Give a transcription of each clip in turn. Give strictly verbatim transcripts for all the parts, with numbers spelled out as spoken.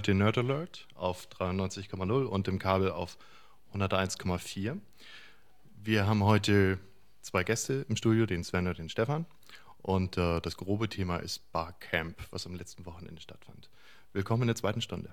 hört den Nerd Alert auf dreiundneunzig Komma null und im Kabel auf hunderteins Komma vier. Wir haben heute zwei Gäste im Studio, den Sven und den Stefan. Und äh, das grobe Thema ist Barcamp, was am letzten Wochenende stattfand. Willkommen in der zweiten Stunde.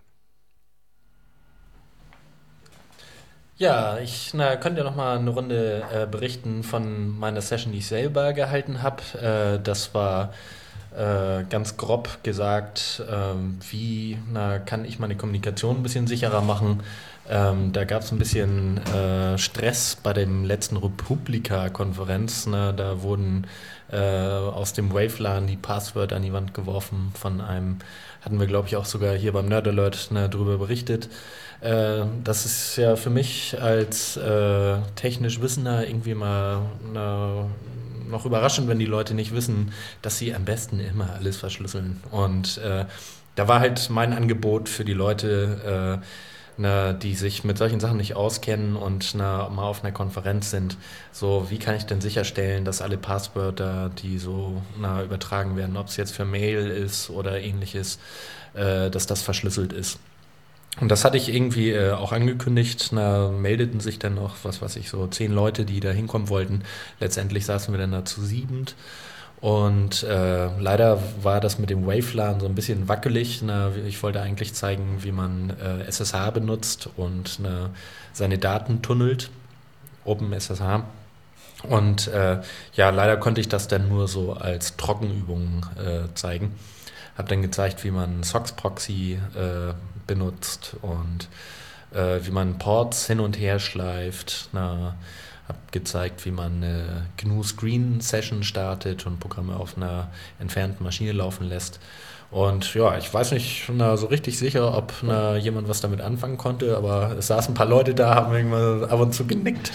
Ja, ich na, könnte ja noch mal eine Runde äh, berichten von meiner Session, die ich selber gehalten habe. Äh, das war äh, ganz grob gesagt, ähm, wie na, kann ich meine Kommunikation ein bisschen sicherer machen. Ähm, da gab es ein bisschen äh, Stress bei dem letzten Republika-Konferenz. Ne? Da wurden äh, aus dem Wavelan die Passwörter an die Wand geworfen von einem, hatten wir glaube ich auch sogar hier beim Nerd Alert ne, drüber berichtet. Äh, das ist ja für mich als äh, technisch Wissender irgendwie mal na, noch überraschend, wenn die Leute nicht wissen, dass sie am besten immer alles verschlüsseln. Und äh, da war halt mein Angebot für die Leute, äh, na, die sich mit solchen Sachen nicht auskennen und na, mal auf einer Konferenz sind, so wie kann ich denn sicherstellen, dass alle Passwörter, die so na, übertragen werden, ob es jetzt für Mail ist oder ähnliches, äh, dass das verschlüsselt ist. Und das hatte ich irgendwie äh, auch angekündigt. Da meldeten sich dann noch, was weiß ich, so zehn Leute, die da hinkommen wollten. Letztendlich saßen wir dann da zu siebend. Und äh, leider war das mit dem Wavelan so ein bisschen wackelig. Na, ich wollte eigentlich zeigen, wie man äh, S S H benutzt und na, seine Daten tunnelt. OpenSSH. Und äh, ja, leider konnte ich das dann nur so als Trockenübung äh, zeigen. Habe dann gezeigt, wie man Sox-Proxy äh, benutzt und äh, wie man Ports hin und her schleift. Na, habe gezeigt, wie man eine G N U-Screen-Session startet und Programme auf einer entfernten Maschine laufen lässt. Und ja, ich weiß nicht na, so richtig sicher, ob na, jemand was damit anfangen konnte, aber es saßen ein paar Leute da, haben irgendwann ab und zu genickt.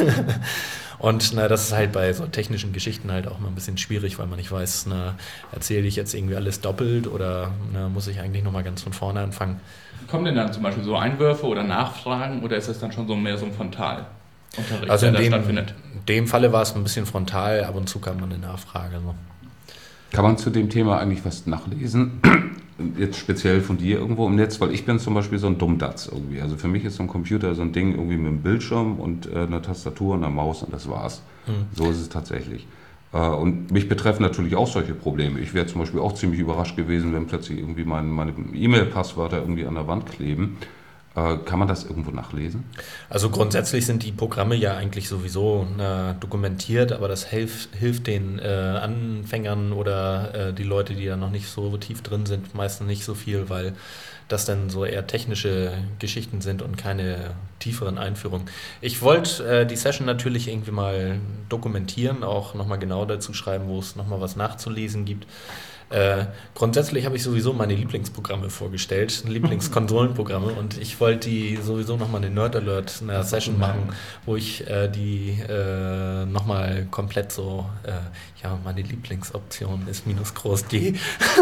Und na, das ist halt bei so technischen Geschichten halt auch mal ein bisschen schwierig, weil man nicht weiß, na, erzähle ich jetzt irgendwie alles doppelt oder na, muss ich eigentlich nochmal ganz von vorne anfangen. Kommen denn dann zum Beispiel so Einwürfe oder Nachfragen oder ist das dann schon so mehr so ein Frontalunterricht, also in der da dem, stattfindet? In dem Falle war es ein bisschen frontal, ab und zu kam man eine Nachfrage. So. Kann man zu dem Thema eigentlich was nachlesen? Jetzt speziell von dir irgendwo im Netz, weil ich bin zum Beispiel so ein Dummdatz irgendwie. Also für mich ist so ein Computer so ein Ding irgendwie mit einem Bildschirm und äh, einer Tastatur und einer Maus und das war's. Hm. So ist es tatsächlich. Äh, und mich betreffen natürlich auch solche Probleme. Ich wäre zum Beispiel auch ziemlich überrascht gewesen, wenn plötzlich irgendwie mein, meine E-Mail-Passwörter irgendwie an der Wand kleben. Kann man das irgendwo nachlesen? Also grundsätzlich sind die Programme ja eigentlich sowieso äh, dokumentiert, aber das hilft, hilft den äh, Anfängern oder äh, die Leute, die da noch nicht so tief drin sind, meistens nicht so viel, weil das dann so eher technische Geschichten sind und keine tieferen Einführungen. Ich wollte äh, die Session natürlich irgendwie mal dokumentieren, auch nochmal genau dazu schreiben, wo es nochmal was nachzulesen gibt. Äh, grundsätzlich habe ich sowieso meine Lieblingsprogramme vorgestellt, Lieblingskonsolenprogramme und ich wollte die sowieso nochmal eine Nerd Alert, eine Session machen, wo ich äh, die äh, nochmal komplett so, äh, ja, meine Lieblingsoption ist minus groß D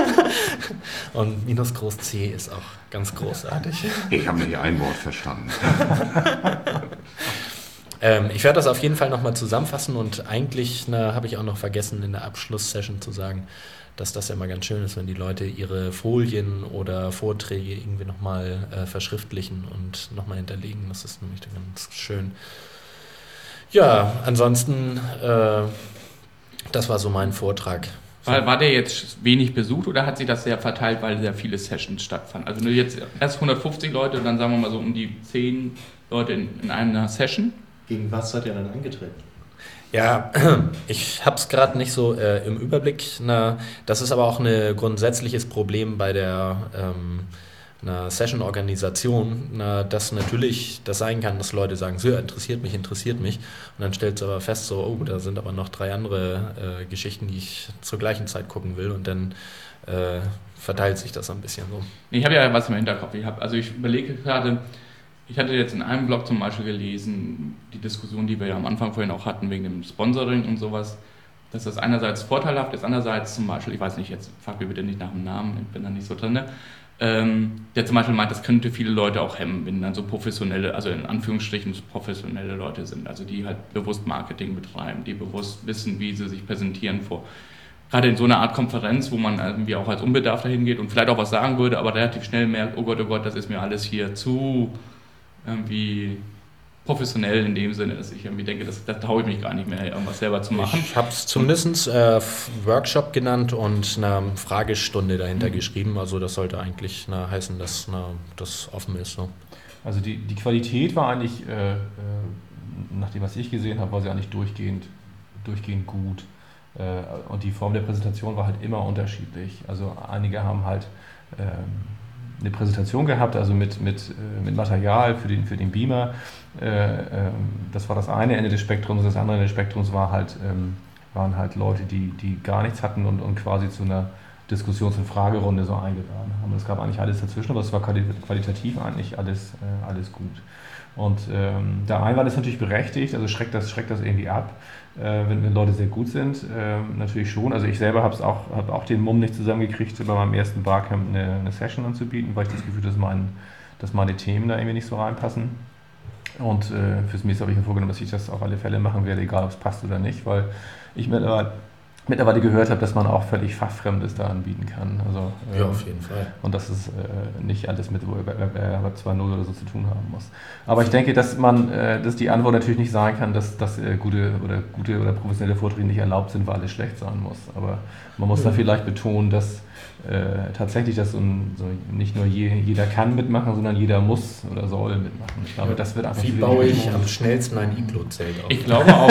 und minus groß C ist auch ganz großartig. Ich habe nicht ein Wort verstanden. Ähm, ich werde das auf jeden Fall nochmal zusammenfassen und eigentlich habe ich auch noch vergessen, in der Abschlusssession zu sagen, dass das ja immer ganz schön ist, wenn die Leute ihre Folien oder Vorträge irgendwie nochmal äh, verschriftlichen und nochmal hinterlegen. Das ist nämlich ganz schön. Ja, ansonsten, äh, das war so mein Vortrag. War, war der jetzt wenig besucht oder hat sich das sehr verteilt, weil sehr viele Sessions stattfanden? Also nur jetzt erst hundertfünfzig Leute und dann sagen wir mal so um die zehn Leute in, in einer Session? Gegen was seid ihr dann angetreten? Ja, ich habe es gerade nicht so äh, im Überblick. Na, das ist aber auch ein grundsätzliches Problem bei der ähm, einer Session-Organisation, na, dass natürlich das sein kann, dass Leute sagen, so, interessiert mich, interessiert mich. Und dann stellt es aber fest, so, oh, da sind aber noch drei andere äh, Geschichten, die ich zur gleichen Zeit gucken will. Und dann äh, verteilt sich das ein bisschen so. Ich habe ja was im Hinterkopf. Ich hab, also ich überlege gerade, ich hatte jetzt in einem Blog zum Beispiel gelesen, die Diskussion, die wir ja am Anfang vorhin auch hatten, wegen dem Sponsoring und sowas, dass das einerseits vorteilhaft ist, andererseits zum Beispiel, ich weiß nicht, jetzt frag mir bitte nicht nach dem Namen, ich bin da nicht so drin, ähm, der zum Beispiel meint, das könnte viele Leute auch hemmen, wenn dann so professionelle, also in Anführungsstrichen professionelle Leute sind, also die halt bewusst Marketing betreiben, die bewusst wissen, wie sie sich präsentieren vor gerade in so einer Art Konferenz, wo man irgendwie auch als Unbedarfter hingeht und vielleicht auch was sagen würde, aber relativ schnell merkt, oh Gott, oh Gott, das ist mir alles hier zu irgendwie professionell in dem Sinne, dass ich irgendwie denke, das, da traue ich mich gar nicht mehr, irgendwas selber zu machen. Ich habe es zumindest äh, Workshop genannt und eine Fragestunde dahinter mhm. geschrieben. Also das sollte eigentlich na, heißen, dass na, das offen ist. So. Also die, die Qualität war eigentlich, äh, äh, nach dem, was ich gesehen habe, war sie eigentlich durchgehend, durchgehend gut. Äh, und die Form der Präsentation war halt immer unterschiedlich. Also einige haben halt äh, eine Präsentation gehabt, also mit, mit, mit Material für den, für den Beamer. Das war das eine Ende des Spektrums. Das andere Ende des Spektrums war halt, waren halt Leute, die, die gar nichts hatten und, und quasi zu einer Diskussions- und Fragerunde so eingeladen haben. Es gab eigentlich alles dazwischen, aber es war qualitativ eigentlich alles, alles gut. Und ähm, der Einwand ist natürlich berechtigt, also schreckt das, schreckt das irgendwie ab, äh, wenn, wenn Leute sehr gut sind, äh, natürlich schon. Also ich selber habe auch, hab auch den Mumm nicht zusammengekriegt, bei meinem ersten Barcamp eine, eine Session anzubieten, weil ich das Gefühl habe, dass, mein, dass meine Themen da irgendwie nicht so reinpassen. Und äh, fürs nächste habe ich mir vorgenommen, dass ich das auf alle Fälle machen werde, egal ob es passt oder nicht, weil ich mittlerweile, mittlerweile gehört habe, dass man auch völlig Fachfremdes da anbieten kann. Also, ja, ähm, auf jeden Fall. Und dass es äh, nicht alles mit Web zwei Punkt null oder so zu tun haben muss. Aber ich denke, dass man, äh, dass die Antwort natürlich nicht sein kann, dass, dass äh, gute oder gute oder professionelle Vorträge nicht erlaubt sind, weil alles schlecht sein muss. Aber man muss mhm. da vielleicht betonen, dass äh, tatsächlich das so, ein, so nicht nur je, jeder kann mitmachen, sondern jeder muss oder soll mitmachen. Ich glaube, das wird einfach Wie baue ich am schnellsten ein Iglo-Zelt auf? Ich glaube auch,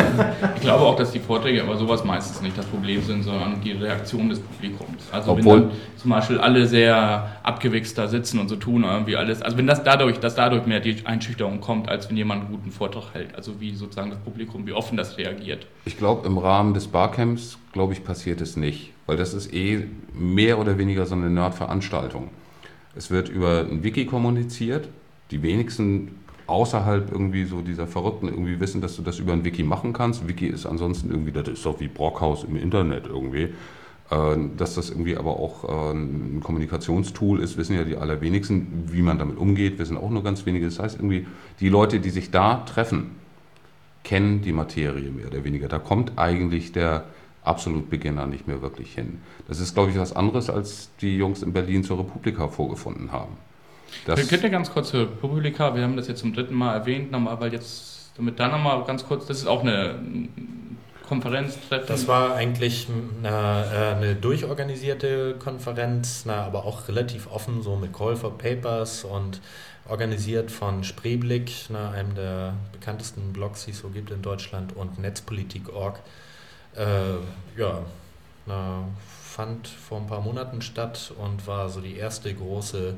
ich glaube auch, dass die Vorträge aber sowas meistens nicht das Problem sind, sondern die Reaktion des Publikums. Also Obwohl, wenn dann zum Beispiel alle sehr abgewichst da sitzen und so tun irgendwie alles, also wenn das dadurch, dass dadurch mehr die Einschüchterung kommt, als wenn jemand einen guten Vortrag hält, also wie sozusagen das Publikum, wie offen das reagiert. Ich glaube, im Rahmen des Barcamps, glaube ich, passiert es nicht, weil das ist eh mehr oder weniger so eine Nerd-Veranstaltung. Es wird über ein Wiki kommuniziert, die wenigsten außerhalb irgendwie so dieser Verrückten irgendwie wissen, dass du das über ein Wiki machen kannst. Wiki ist ansonsten irgendwie, das ist doch wie Brockhaus im Internet irgendwie. Dass das irgendwie aber auch ein Kommunikationstool ist, wissen ja die allerwenigsten. Wie man damit umgeht, wissen auch nur ganz wenige. Das heißt irgendwie, die Leute, die sich da treffen, kennen die Materie mehr oder weniger. Da kommt eigentlich der Absolut-Beginner nicht mehr wirklich hin. Das ist, glaube ich, was anderes, als die Jungs in Berlin zur Republika vorgefunden haben. Das könnt ihr ganz kurz zur Republika, wir haben das jetzt zum dritten Mal erwähnt, nochmal, weil jetzt, damit da nochmal ganz kurz, das ist auch eine Konferenz. Das war eigentlich eine, eine durchorganisierte Konferenz, na, aber auch relativ offen, so mit Call for Papers und organisiert von Spreeblick, na, einem der bekanntesten Blogs, die es so gibt in Deutschland, und Netzpolitik Punkt org. Äh, ja, na, fand vor ein paar Monaten statt und war so die erste große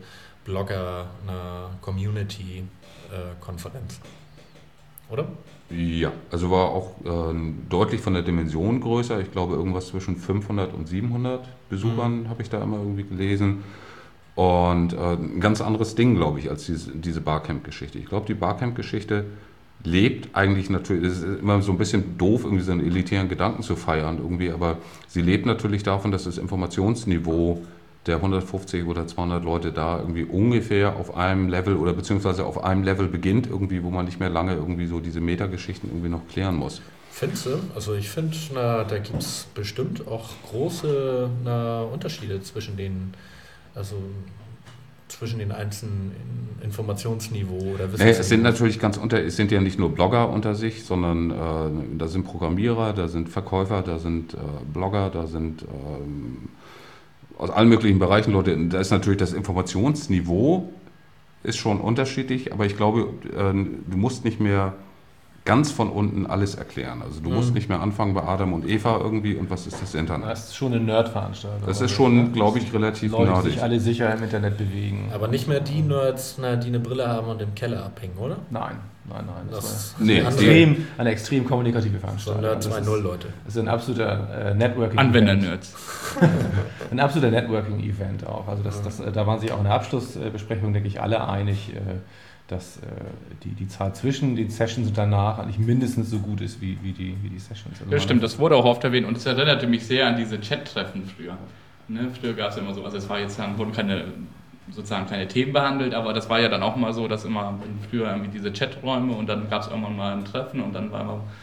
Blogger-Community-Konferenz. Oder? Ja, also war auch äh, deutlich von der Dimension größer. Ich glaube, irgendwas zwischen fünfhundert und siebenhundert Besuchern mhm. habe ich da immer irgendwie gelesen. Und äh, ein ganz anderes Ding, glaube ich, als diese, diese Barcamp-Geschichte. Ich glaube, die Barcamp-Geschichte lebt eigentlich natürlich, es ist immer so ein bisschen doof, irgendwie so einen elitären Gedanken zu feiern irgendwie, aber sie lebt natürlich davon, dass das Informationsniveau der hundertfünfzig oder zweihundert Leute da irgendwie ungefähr auf einem Level oder beziehungsweise auf einem Level beginnt irgendwie, wo man nicht mehr lange irgendwie so diese Metageschichten irgendwie noch klären muss. Findest du? Also ich finde, da gibt es bestimmt auch große na, Unterschiede zwischen den, also zwischen den einzelnen Informationsniveau oder nee, es sind natürlich ganz unter, es sind ja nicht nur Blogger unter sich, sondern äh, da sind Programmierer, da sind Verkäufer, da sind äh, Blogger, da sind ähm, aus allen möglichen Bereichen Leute. Da ist natürlich das Informationsniveau ist schon unterschiedlich, aber ich glaube, äh, du musst nicht mehr ganz von unten alles erklären. Also du mhm. musst nicht mehr anfangen bei Adam und Eva irgendwie und was ist das Internet. Das ist schon eine Nerd-Veranstaltung. Das ist schon, glaube ich, relativ Leute, nerdig. Die sich alle sicher im Internet bewegen. Aber nicht mehr die Nerds, na, die eine Brille haben und im Keller abhängen, oder? Nein, nein, nein. Das, das war nee, eine, extrem, eine extrem kommunikative Veranstaltung. So Nerd zwei Punkt null Leute. Das ist ein absoluter äh, Networking-Event. Anwender-Nerds. Ein absoluter Networking-Event auch. Also das, das, da waren sich auch in der Abschlussbesprechung, denke ich, alle einig, äh, dass äh, die, die Zahl zwischen den Sessions und danach eigentlich mindestens so gut ist wie, wie, die, wie die Sessions. Also ja, stimmt, das wurde auch oft erwähnt und es erinnerte mich sehr an diese Chat-Treffen früher. Ne? Früher gab es immer so, also es war jetzt dann, wurden keine, sozusagen keine Themen behandelt, aber das war ja dann auch mal so, dass immer früher irgendwie diese Chaträume und dann gab es irgendwann mal ein Treffen und dann war immer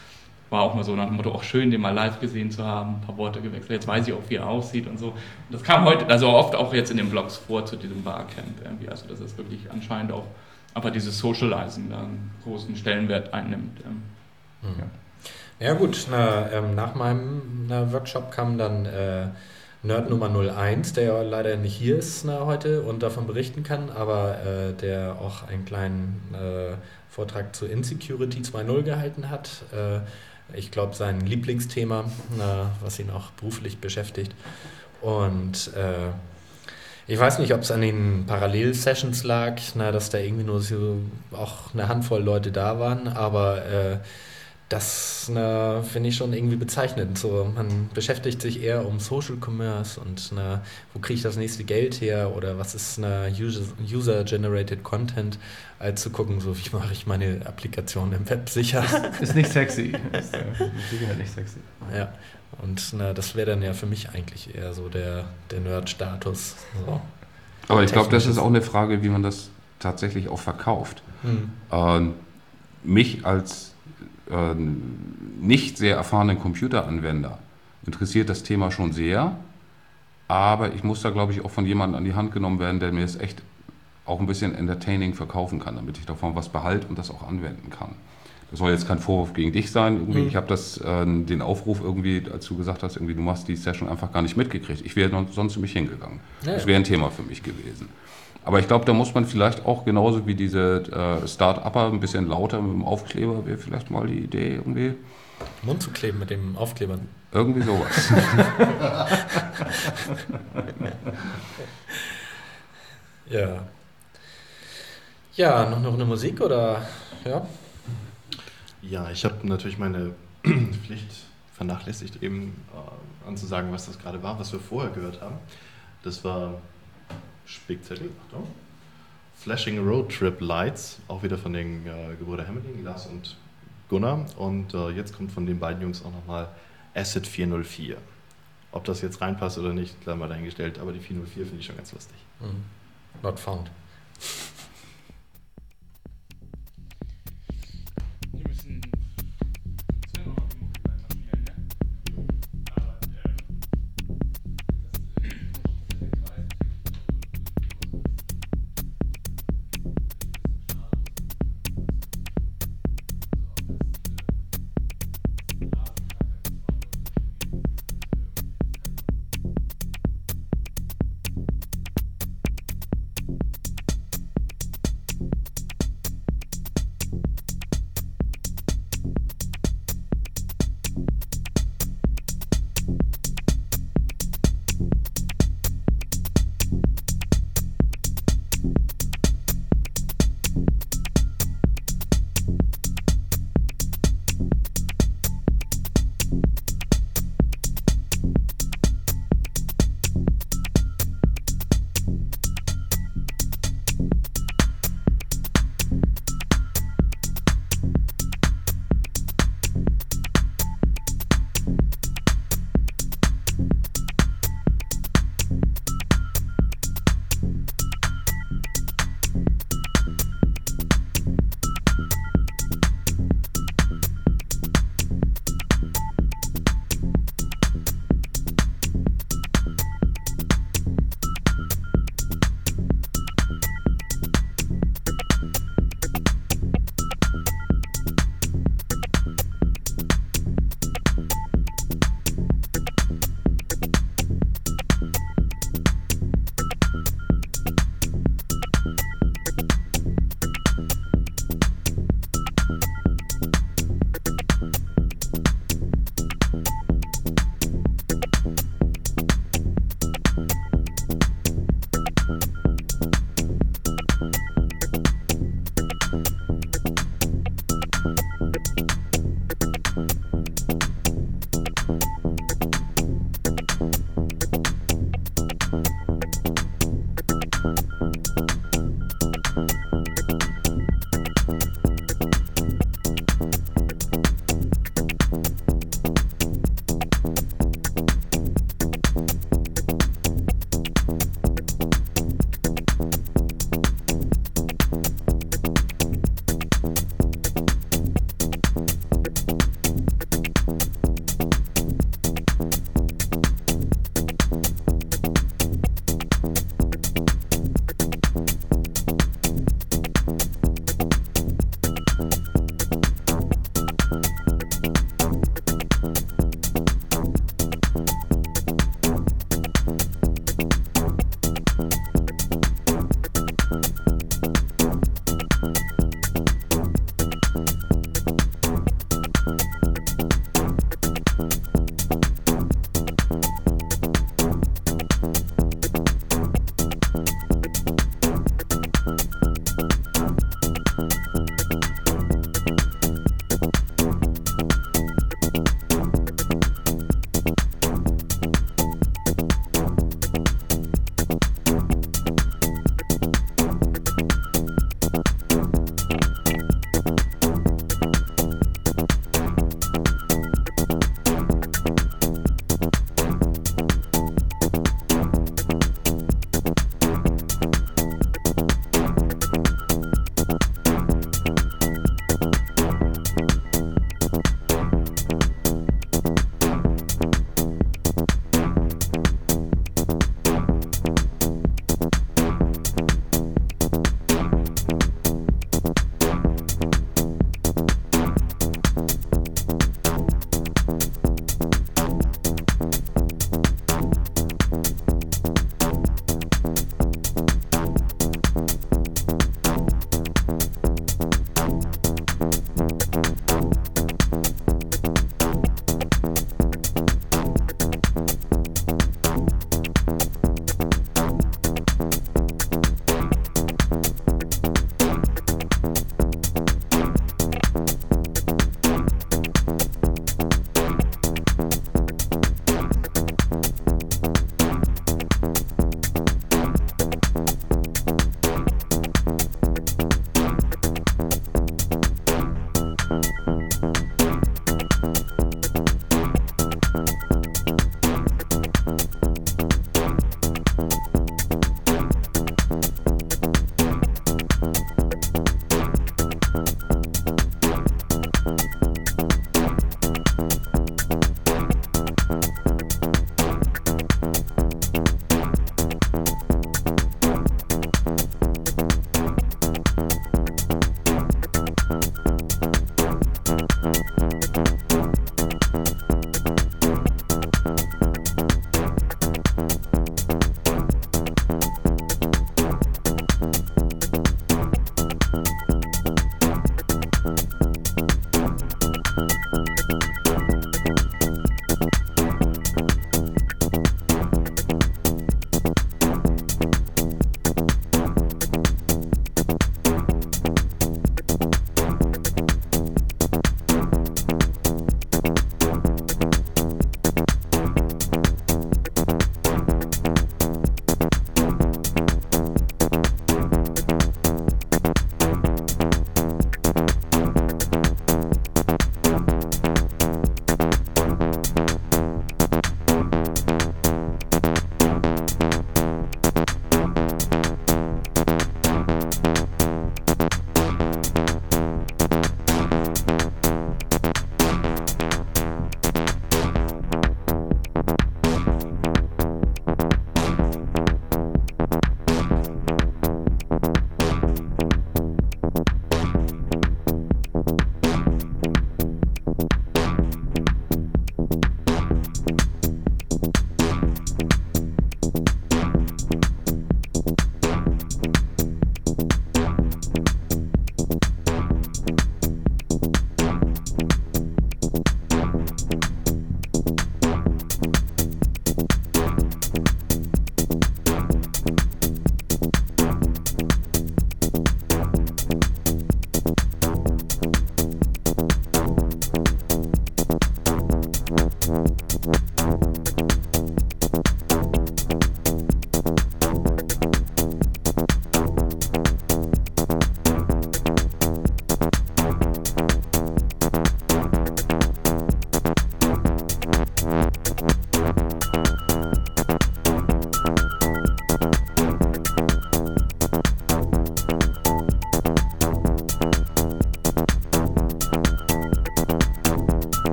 war auch mal so nach dem Motto, auch schön, den mal live gesehen zu haben, ein paar Worte gewechselt, jetzt weiß ich auch, wie er aussieht und so. Und das kam heute, also oft auch jetzt in den Blogs vor zu diesem Barcamp irgendwie, also dass es wirklich anscheinend auch einfach dieses Socializing da einen großen Stellenwert einnimmt. Mhm. Ja. Ja gut, na, ähm, nach meinem na, Workshop kam dann äh, Nerd Nummer null eins, der ja leider nicht hier ist na, heute und davon berichten kann, aber äh, der auch einen kleinen äh, Vortrag zu Insecurity zwei Punkt null gehalten hat. Äh, ich glaube, sein Lieblingsthema, na, was ihn auch beruflich beschäftigt. Und äh, ich weiß nicht, ob es an den Parallel-Sessions lag, na, dass da irgendwie nur so auch eine Handvoll Leute da waren, aber äh, das finde ich schon irgendwie bezeichnend. So, man beschäftigt sich eher um Social Commerce und na, wo kriege ich das nächste Geld her oder was ist na, User-Generated Content, als zu gucken, so wie mache ich meine Applikation im Web sicher. Ist nicht sexy. Ist äh, sicher nicht sexy. Ja, und na, das wäre dann ja für mich eigentlich eher so der, der Nerd-Status. So. Aber ich glaube, das ist auch eine Frage, wie man das tatsächlich auch verkauft. Hm. Ähm, mich als nicht sehr erfahrenen Computeranwender interessiert das Thema schon sehr, aber ich muss da, glaube ich, auch von jemandem an die Hand genommen werden, der mir es echt auch ein bisschen entertaining verkaufen kann, damit ich davon was behalte und das auch anwenden kann. Das soll jetzt kein Vorwurf gegen dich sein. Irgendwie, mhm. Ich habe das, äh, den Aufruf irgendwie, als du gesagt hast, irgendwie, du machst die Session, einfach gar nicht mitgekriegt. Ich wäre sonst zu mich hingegangen. Ja, das wäre ein Thema für mich gewesen. Aber ich glaube, da muss man vielleicht auch genauso wie diese äh, Start-Upper ein bisschen lauter mit dem Aufkleber, wäre vielleicht mal die Idee irgendwie. Mund zu kleben mit dem Aufkleber. Irgendwie sowas. Ja. Ja, noch, noch eine Musik oder? Ja, ja ich habe natürlich meine Pflicht vernachlässigt, eben äh, anzusagen, was das gerade war, was wir vorher gehört haben. Das war Spickzettel, Achtung. Flashing Road Trip Lights, auch wieder von den äh, Gebrüder Hemmeling, Lars und Gunnar. Und äh, jetzt kommt von den beiden Jungs auch nochmal Acid vier null vier. Ob das jetzt reinpasst oder nicht, klar mal dahingestellt, aber die vier null vier finde ich schon ganz lustig. Mhm. Not found.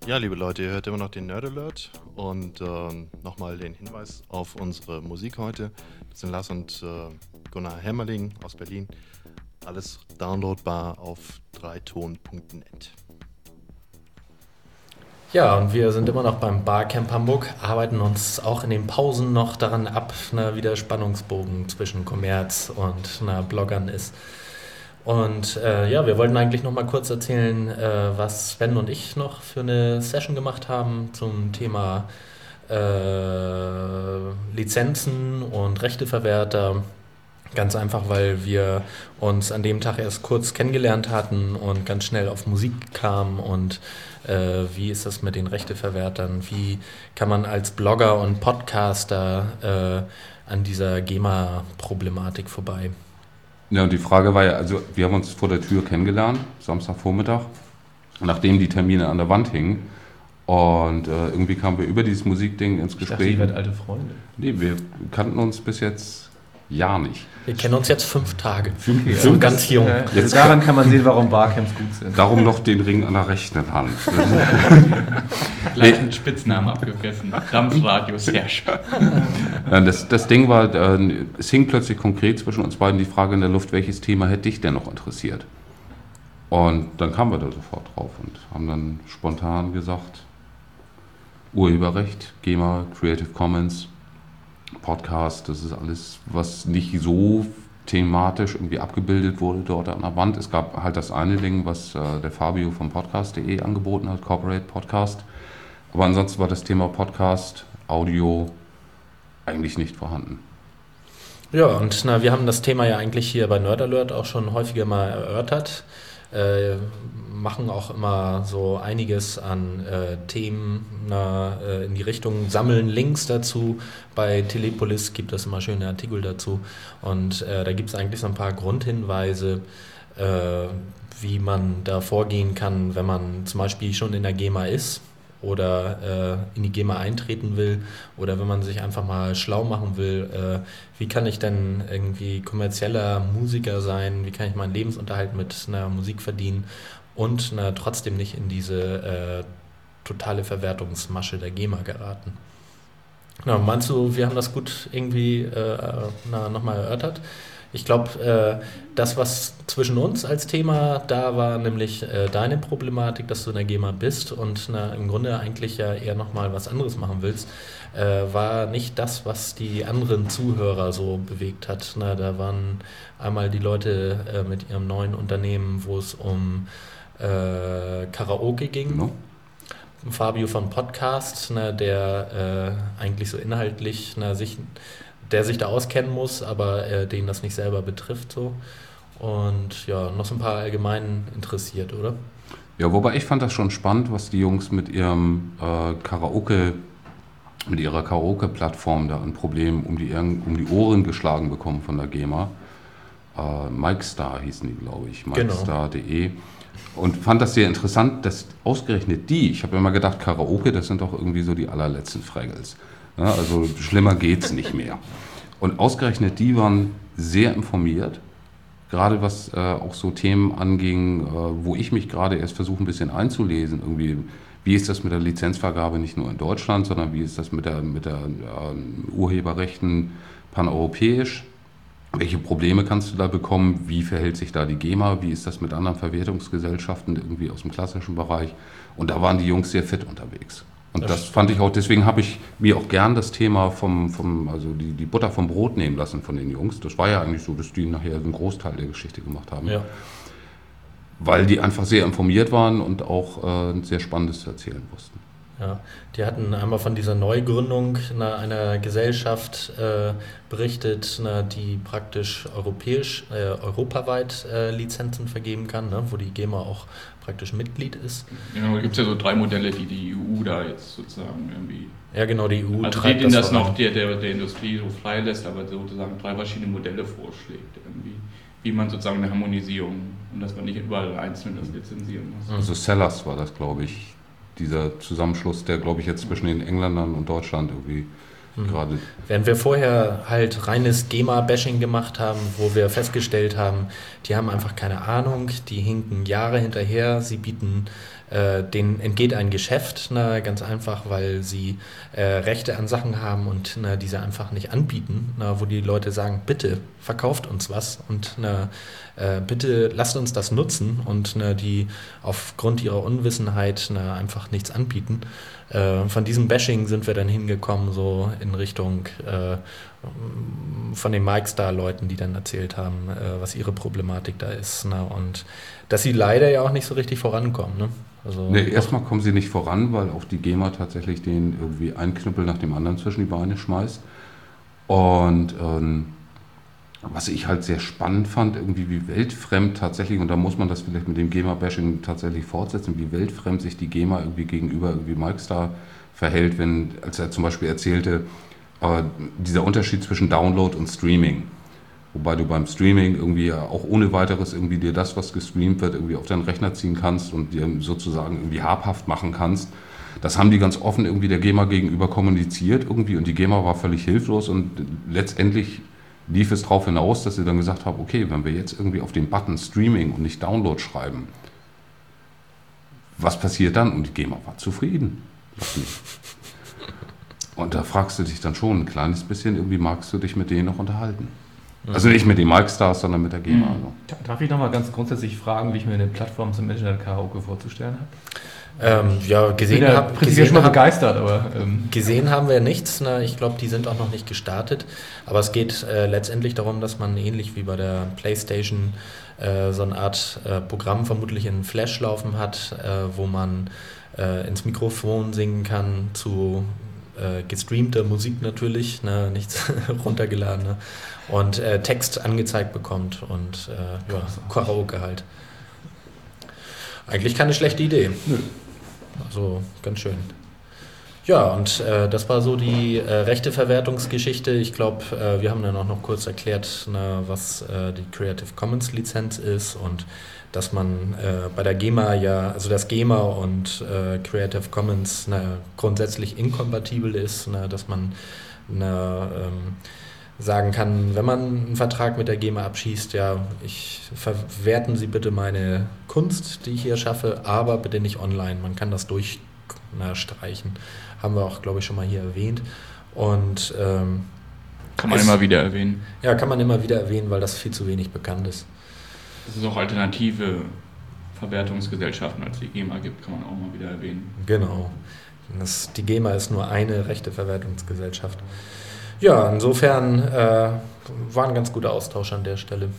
Ja, liebe Leute, ihr hört immer noch den Nerd Alert und ähm, nochmal den Hinweis auf unsere Musik heute. Das sind Lars und äh, Gunnar Hämmerling aus Berlin. Alles downloadbar auf dreiton punkt net. Ja, und wir sind immer noch beim Barcamp Hamburg, arbeiten uns auch in den Pausen noch daran ab, na, wie der Spannungsbogen zwischen Kommerz und na, Bloggern ist. Und äh, ja, wir wollten eigentlich noch mal kurz erzählen, äh, was Sven und ich noch für eine Session gemacht haben zum Thema äh, Lizenzen und Rechteverwerter. Ganz einfach, weil wir uns an dem Tag erst kurz kennengelernt hatten und ganz schnell auf Musik kamen und äh, wie ist das mit den Rechteverwertern, wie kann man als Blogger und Podcaster äh, an dieser GEMA-Problematik vorbei. Ja, und die Frage war ja, also wir haben uns vor der Tür kennengelernt, Samstagvormittag, nachdem die Termine an der Wand hingen. Und äh, irgendwie kamen wir über dieses Musikding ins Gespräch. Ich dachte, ihr werdet alte Freunde. Nee, wir kannten uns bis jetzt ja nicht. Wir kennen uns jetzt fünf Tage. Fünf, Wir sind ganz jung. Äh, jetzt daran kann man sehen, warum Barcamps gut sind. Darum noch den Ring an der rechten Hand. Gleich einen Spitznamen abgefressen. Dampfradius Herrscher. Das, das Ding war, äh, es hing plötzlich konkret zwischen uns beiden die Frage in der Luft, welches Thema hätte dich denn noch interessiert? Und dann kamen wir da sofort drauf und haben dann spontan gesagt, Urheberrecht, GEMA, Creative Commons, Podcast, das ist alles, was nicht so thematisch irgendwie abgebildet wurde dort an der Wand. Es gab halt das eine Ding, was äh, der Fabio vom Podcast punkt de angeboten hat, Corporate Podcast. Aber ansonsten war das Thema Podcast, Audio eigentlich nicht vorhanden. Ja, und na, wir haben das Thema ja eigentlich hier bei Nerd Alert auch schon häufiger mal erörtert. Äh, machen auch immer so einiges an äh, Themen na, äh, in die Richtung, sammeln Links dazu. Bei Telepolis gibt es immer schöne Artikel dazu und äh, da gibt es eigentlich so ein paar Grundhinweise, äh, wie man da vorgehen kann, wenn man zum Beispiel schon in der GEMA ist oder äh, in die GEMA eintreten will oder wenn man sich einfach mal schlau machen will, äh, wie kann ich denn irgendwie kommerzieller Musiker sein, wie kann ich meinen Lebensunterhalt mit einer Musik verdienen und na, trotzdem nicht in diese äh, totale Verwertungsmasche der GEMA geraten. Na, meinst du, wir haben das gut irgendwie äh, nochmal erörtert? Ich glaube, äh, das, was zwischen uns als Thema da war, nämlich äh, deine Problematik, dass du in der GEMA bist und na, im Grunde eigentlich ja eher nochmal was anderes machen willst, äh, war nicht das, was die anderen Zuhörer so bewegt hat. Na, da waren einmal die Leute äh, mit ihrem neuen Unternehmen, wo es um äh, Karaoke ging. Genau. Fabio von Podcast, na, der äh, eigentlich so inhaltlich na, sich... der sich da auskennen muss, aber äh, den das nicht selber betrifft. So. Und ja, noch so ein paar allgemein interessiert, oder? Ja, wobei ich fand das schon spannend, was die Jungs mit ihrem äh, Karaoke, mit ihrer Karaoke-Plattform da an Problemen um die, um die Ohren geschlagen bekommen von der GEMA. Äh, MikeStar hießen die, glaube ich, mikestar punkt de. Und fand das sehr interessant, dass ausgerechnet die, ich habe immer gedacht, Karaoke, das sind doch irgendwie so die allerletzten Fraggles. Ja, also schlimmer geht's nicht mehr. Und ausgerechnet die waren sehr informiert, gerade was äh, auch so Themen anging, äh, wo ich mich gerade erst versuche ein bisschen einzulesen. Irgendwie, wie ist das mit der Lizenzvergabe nicht nur in Deutschland, sondern wie ist das mit der, mit der äh, Urheberrechten paneuropäisch? Welche Probleme kannst du da bekommen? Wie verhält sich da die GEMA? Wie ist das mit anderen Verwertungsgesellschaften irgendwie aus dem klassischen Bereich? Und da waren die Jungs sehr fit unterwegs. Und das, das fand ich auch, deswegen habe ich mir auch gern das Thema vom, vom also die, die Butter vom Brot nehmen lassen von den Jungs. Das war ja eigentlich so, dass die nachher einen Großteil der Geschichte gemacht haben. Ja. Weil die einfach sehr informiert waren und auch äh, sehr Spannendes zu erzählen wussten. Ja, die hatten einmal von dieser Neugründung einer, einer Gesellschaft äh, berichtet, na, die praktisch europäisch, äh, europaweit äh, Lizenzen vergeben kann, ne, wo die GEMA auch praktisch Mitglied ist. Genau, da gibt es ja so drei Modelle, die die E U da jetzt sozusagen irgendwie... Ja genau, die E U also treibt die, denen das, das noch der, der, der Industrie so frei lässt, aber sozusagen drei verschiedene Modelle vorschlägt, irgendwie, wie man sozusagen eine Harmonisierung und dass man nicht überall einzeln das lizenzieren muss. Also Sellers war das, glaube ich, dieser Zusammenschluss, der, glaube ich, jetzt zwischen den Engländern und Deutschland irgendwie mhm. gerade... Während wir vorher halt reines GEMA-Bashing gemacht haben, wo wir festgestellt haben, die haben einfach keine Ahnung, die hinken Jahre hinterher, sie bieten äh, denen entgeht ein Geschäft, na, ganz einfach, weil sie äh, Rechte an Sachen haben und na, diese einfach nicht anbieten, na, wo die Leute sagen, bitte verkauft uns was und na, äh, bitte lasst uns das nutzen und na, die aufgrund ihrer Unwissenheit na, einfach nichts anbieten. Äh, von diesem Bashing sind wir dann hingekommen, so in Richtung äh, von den MikeStar-Leuten, die dann erzählt haben, äh, was ihre Problematik da ist. Ne? Und dass sie leider ja auch nicht so richtig vorankommen. Ne? Also nee, erstmal kommen sie nicht voran, weil auch die GEMA tatsächlich den irgendwie einen Knüppel nach dem anderen zwischen die Beine schmeißt. Und ähm, was ich halt sehr spannend fand, irgendwie wie weltfremd tatsächlich, und da muss man das vielleicht mit dem GEMA-Bashing tatsächlich fortsetzen, wie weltfremd sich die GEMA irgendwie gegenüber irgendwie MikeStar verhält, wenn, als er zum Beispiel erzählte, äh, dieser Unterschied zwischen Download und Streaming. Wobei du beim Streaming irgendwie auch ohne weiteres irgendwie dir das, was gestreamt wird, irgendwie auf deinen Rechner ziehen kannst und dir sozusagen irgendwie habhaft machen kannst. Das haben die ganz offen irgendwie der GEMA gegenüber kommuniziert irgendwie und die GEMA war völlig hilflos und letztendlich lief es darauf hinaus, dass sie dann gesagt haben, okay, wenn wir jetzt irgendwie auf den Button Streaming und nicht Download schreiben, was passiert dann? Und die GEMA war zufrieden. Und da fragst du dich dann schon ein kleines bisschen, irgendwie magst du dich mit denen noch unterhalten. Also nicht mit den MikeStars, sondern mit der GEMA. Mhm. Also. Darf ich nochmal ganz grundsätzlich fragen, wie ich mir eine Plattform zum Internet-Karaoke vorzustellen habe? Ähm, ja, gesehen, ja hab, gesehen, schon mal hab, begeistert, aber ähm. gesehen haben wir nichts. Ne? Ich glaube, die sind auch noch nicht gestartet. Aber es geht äh, letztendlich darum, dass man ähnlich wie bei der PlayStation äh, so eine Art äh, Programm vermutlich in Flash laufen hat, äh, wo man äh, ins Mikrofon singen kann zu äh, gestreamter Musik natürlich, ne? Nichts runtergeladen. Ne? Und äh, Text angezeigt bekommt und äh, ja, Karaoke halt. Eigentlich keine schlechte Idee. Nö. Also ganz schön. Ja, und äh, das war so die äh, Rechteverwertungsgeschichte. Ich glaube, äh, wir haben dann auch noch kurz erklärt, na, was äh, die Creative Commons Lizenz ist und dass man äh, bei der GEMA ja, also das GEMA und äh, Creative Commons na, grundsätzlich inkompatibel ist, na, dass man na, ähm, sagen kann, wenn man einen Vertrag mit der GEMA abschließt, ja, ich verwerten Sie bitte meine Kunst, die ich hier schaffe, aber bitte nicht online. Man kann das durchstreichen. Haben wir auch, glaube ich, schon mal hier erwähnt. Und ähm, kann man es, immer wieder erwähnen. Ja, kann man immer wieder erwähnen, weil das viel zu wenig bekannt ist. Dass es auch alternative Verwertungsgesellschaften als die GEMA gibt, kann man auch mal wieder erwähnen. Genau. Das, die GEMA ist nur eine Rechteverwertungsgesellschaft. Ja, insofern äh, war ein ganz guter Austausch an der Stelle.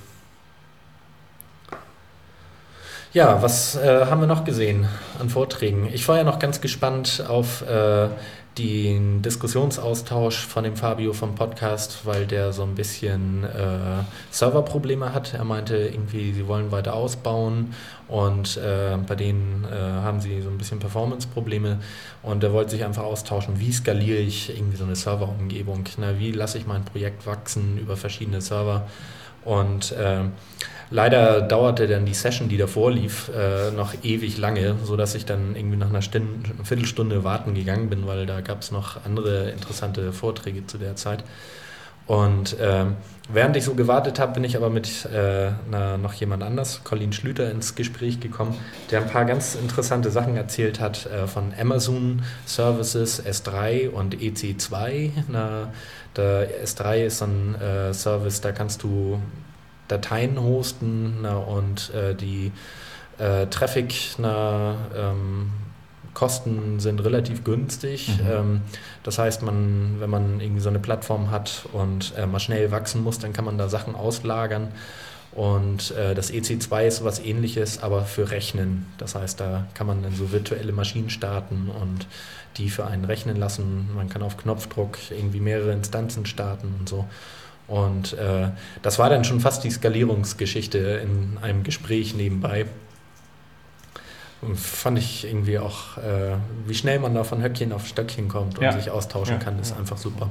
Ja, was äh, haben wir noch gesehen an Vorträgen? Ich war ja noch ganz gespannt auf äh, den Diskussionsaustausch von dem Fabio vom Podcast, weil der so ein bisschen äh, Serverprobleme hat. Er meinte irgendwie, sie wollen weiter ausbauen und äh, bei denen äh, haben sie so ein bisschen Performance-Probleme und er wollte sich einfach austauschen, wie skaliere ich irgendwie so eine Serverumgebung, na, wie lasse ich mein Projekt wachsen über verschiedene Server und äh, leider dauerte dann die Session, die davor lief, äh, noch ewig lange, sodass ich dann irgendwie nach einer Stunde, eine Viertelstunde warten gegangen bin, weil da gab es noch andere interessante Vorträge zu der Zeit. Und äh, während ich so gewartet habe, bin ich aber mit äh, na, noch jemand anders, Colin Schlüter, ins Gespräch gekommen, der ein paar ganz interessante Sachen erzählt hat äh, von Amazon Services S drei und E C zwei. Na, der S drei ist so ein äh, Service, da kannst du Dateien hosten na, und äh, die äh, Traffic na, ähm, Kosten sind relativ günstig. Mhm. Ähm, das heißt, man, wenn man irgendwie so eine Plattform hat und äh, mal schnell wachsen muss, dann kann man da Sachen auslagern. Und äh, das E C zwei ist was Ähnliches, aber für Rechnen. Das heißt, da kann man dann so virtuelle Maschinen starten und die für einen rechnen lassen. Man kann auf Knopfdruck irgendwie mehrere Instanzen starten und so. Und äh, das war dann schon fast die Skalierungsgeschichte in einem Gespräch nebenbei. Und fand ich irgendwie auch, äh, wie schnell man da von Höckchen auf Stöckchen kommt und ja. sich austauschen ja. kann, ist ja. einfach super.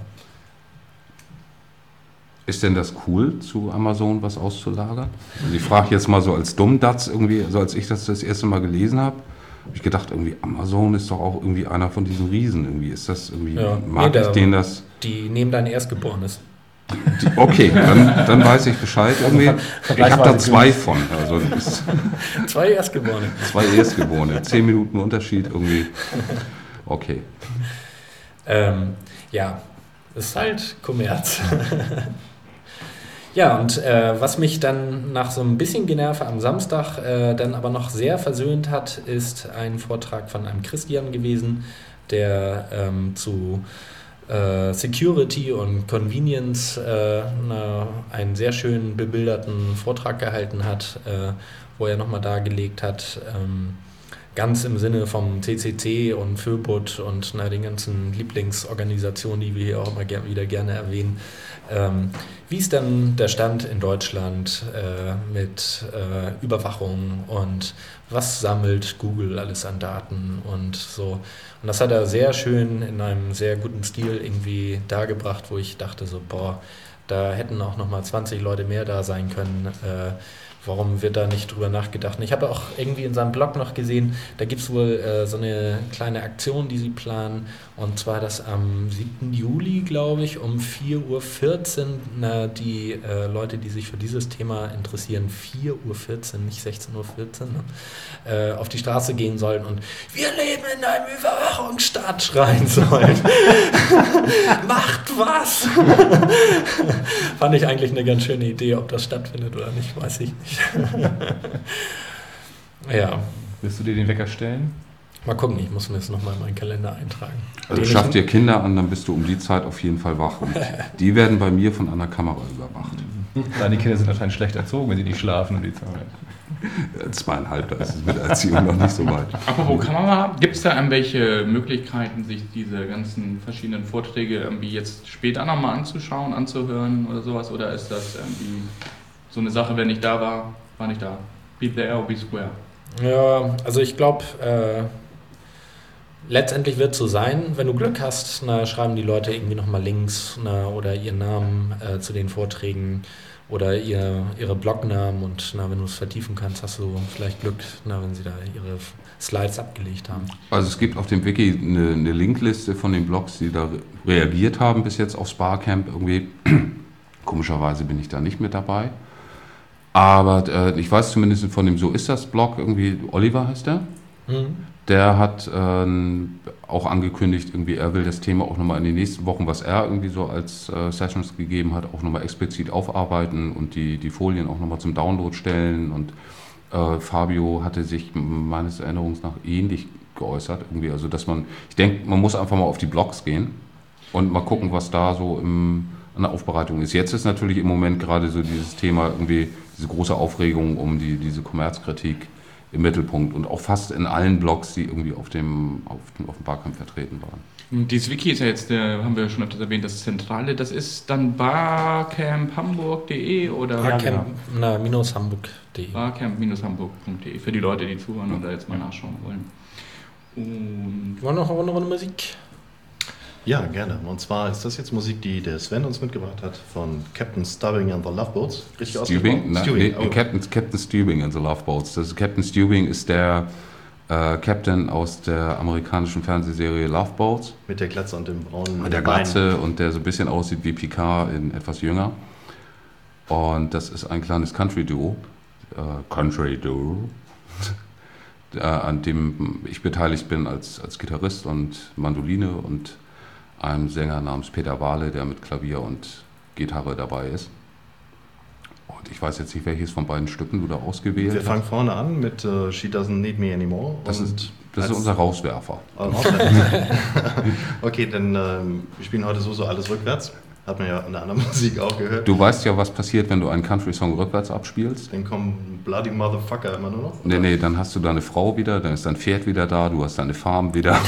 Ist denn das cool, zu Amazon was auszulagern? Also ich frage jetzt mal so als Dummdatz irgendwie, also als ich das das erste Mal gelesen habe, habe ich gedacht, irgendwie Amazon ist doch auch irgendwie einer von diesen Riesen. Irgendwie ist das irgendwie, ja. mag nee, ich der, denen das? Die nehmen dein Erstgeborenes. Die, okay, dann, dann weiß ich Bescheid irgendwie. Ich habe da zwei von. Also das Zwei Erstgeborene. Zwei Erstgeborene. Zehn Minuten Unterschied irgendwie. Okay. Ähm, ja, ist halt Kommerz. Ja, und äh, was mich dann nach so ein bisschen Generve am Samstag äh, dann aber noch sehr versöhnt hat, ist ein Vortrag von einem Christian gewesen, der ähm, zu äh, Security und Convenience äh, na, einen sehr schön bebilderten Vortrag gehalten hat, äh, wo er nochmal dargelegt hat, ähm, ganz im Sinne vom C C C und Föbut und na, den ganzen Lieblingsorganisationen, die wir hier auch immer ger- wieder gerne erwähnen, ähm, wie ist dann der Stand in Deutschland äh, mit äh, Überwachung und was sammelt Google alles an Daten und so. Und das hat er sehr schön in einem sehr guten Stil irgendwie dargebracht, wo ich dachte so, boah, da hätten auch nochmal zwanzig Leute mehr da sein können. Äh, Warum wird da nicht drüber nachgedacht? Und ich habe auch irgendwie in seinem Blog noch gesehen, da gibt es wohl äh, so eine kleine Aktion, die sie planen. Und zwar, dass am siebten Juli, glaube ich, um vier Uhr vierzehn na, die äh, Leute, die sich für dieses Thema interessieren, vier Uhr vierzehn, nicht sechzehn Uhr vierzehn, ne, äh, auf die Straße gehen sollen und wir leben in einem Überwachungsstaat schreien sollen. Macht was! Fand ich eigentlich eine ganz schöne Idee. Ob das stattfindet oder nicht, weiß ich nicht. Ja. Willst du dir den Wecker stellen? Mal gucken, ich muss mir das nochmal in meinen Kalender eintragen. Also schaff dir Kinder an, dann bist du um die Zeit auf jeden Fall wach. Und die werden bei mir von einer Kamera überwacht. Deine Kinder sind wahrscheinlich schlecht erzogen, wenn sie nicht schlafen um die Zeit. Zweieinhalb, da ist es mit Erziehung noch nicht so weit. Apropos Kamera, gibt es da irgendwelche Möglichkeiten, sich diese ganzen verschiedenen Vorträge irgendwie jetzt später nochmal anzuschauen, anzuhören oder sowas? Oder ist das irgendwie so eine Sache, wenn ich da war, war nicht da? Be there or be square. Ja, also ich glaube, äh, letztendlich wird es so sein, wenn du Glück hast, na, schreiben die Leute irgendwie nochmal Links na, oder ihren Namen äh, zu den Vorträgen oder ihr, ihre Blognamen und na, wenn du es vertiefen kannst, hast du vielleicht Glück, na, wenn sie da ihre Slides abgelegt haben. Also es gibt auf dem Wiki eine, eine Linkliste von den Blogs, die da reagiert haben bis jetzt aufs Barcamp irgendwie. Komischerweise bin ich da nicht mit dabei. Aber äh, ich weiß zumindest von dem So ist das Blog, irgendwie Oliver heißt der, mhm. der hat ähm, auch angekündigt, irgendwie er will das Thema auch nochmal in den nächsten Wochen, was er irgendwie so als äh, Sessions gegeben hat, auch nochmal explizit aufarbeiten und die, die Folien auch nochmal zum Download stellen. Und äh, Fabio hatte sich meines Erinnerungs nach ähnlich geäußert, irgendwie, also dass man, ich denke, man muss einfach mal auf die Blogs gehen und mal gucken, was da so im, an der Aufbereitung ist. Jetzt ist natürlich im Moment gerade so dieses Thema irgendwie, diese große Aufregung um die, diese Kommerzkritik im Mittelpunkt und auch fast in allen Blogs, die irgendwie auf dem, auf dem, auf dem Barcamp vertreten waren. Dieses Wiki ist ja jetzt, äh, haben wir schon öfters erwähnt, das Zentrale, das ist dann barcamp hamburg punkt de oder? barcamp hamburg punkt de barcamp hamburg punkt de für die Leute, die zuhören und da jetzt mal nachschauen wollen. Und wollen wir noch eine Runde Musik? Ja, gerne. Und zwar ist das jetzt Musik, die der Sven uns mitgebracht hat von Captain Stubbing and the Love Boats. Richtig Stubing? Na, Stubing. Nee, Oh. Captain, Captain Stubing and the Love Boats. Das ist, Captain Stubing ist der äh, Captain aus der amerikanischen Fernsehserie Love Boats. Mit der Glatze und dem braunen Mit der Glatze und der so ein bisschen aussieht wie Picard in etwas jünger. Und das ist ein kleines Country-Duo. Äh, Country-Duo. äh, an dem ich beteiligt bin als, als Gitarrist und Mandoline und einem Sänger namens Peter Wahle, der mit Klavier und Gitarre dabei ist. Und ich weiß jetzt nicht, welches von beiden Stücken du da ausgewählt Wir hast. fangen vorne an mit uh, She Doesn't Need Me Anymore. Das und ist, das ist als- unser Rauswerfer. Oh, Rauswerfer. Okay, dann ähm, wir spielen heute so so alles rückwärts. Hat man ja in der anderen Musik auch gehört. Du weißt ja, was passiert, wenn du einen Country-Song rückwärts abspielst. Dann kommen Bloody Motherfucker immer nur noch. Nee, nee, dann hast du deine Frau wieder, dann ist dein Pferd wieder da, du hast deine Farm wieder.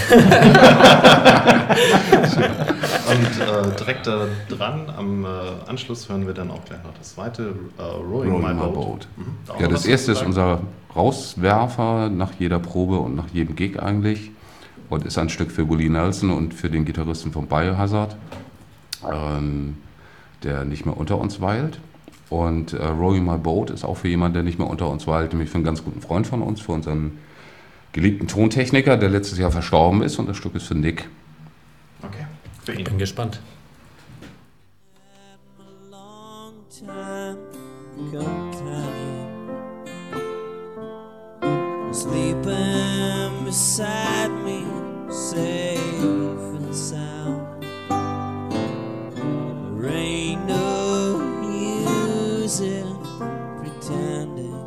Und äh, direkt da dran am äh, Anschluss hören wir dann auch gleich noch das zweite, äh, Rowing, Rowing My My Boat. Boat. Mhm. Da auch Ja, noch das was erste zu ist sagen? unser Rauswerfer nach jeder Probe und nach jedem Gig eigentlich. Und ist ein Stück für Willie Nelson und für den Gitarristen von Biohazard, ähm, der nicht mehr unter uns weilt. Und äh, Rowing My Boat ist auch für jemanden, der nicht mehr unter uns weilt, nämlich für einen ganz guten Freund von uns, für unseren geliebten Tontechniker, der letztes Jahr verstorben ist. Und das Stück ist für Nick. Okay, für ihn. Bin gespannt. time come time, sleeping beside me, safe and sound. There ain't no use in pretending.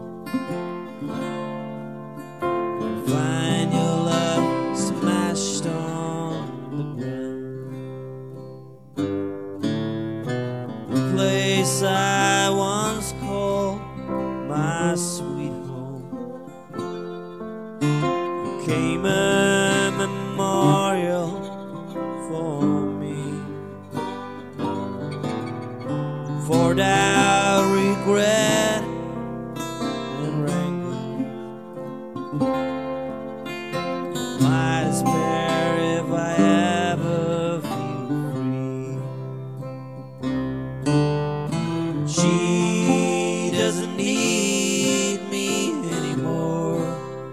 Find your love smashed on the ground. The place I once called my sweet home became a memorial for me, for our regret and rancor. My despair if I ever feel free. She doesn't need me anymore,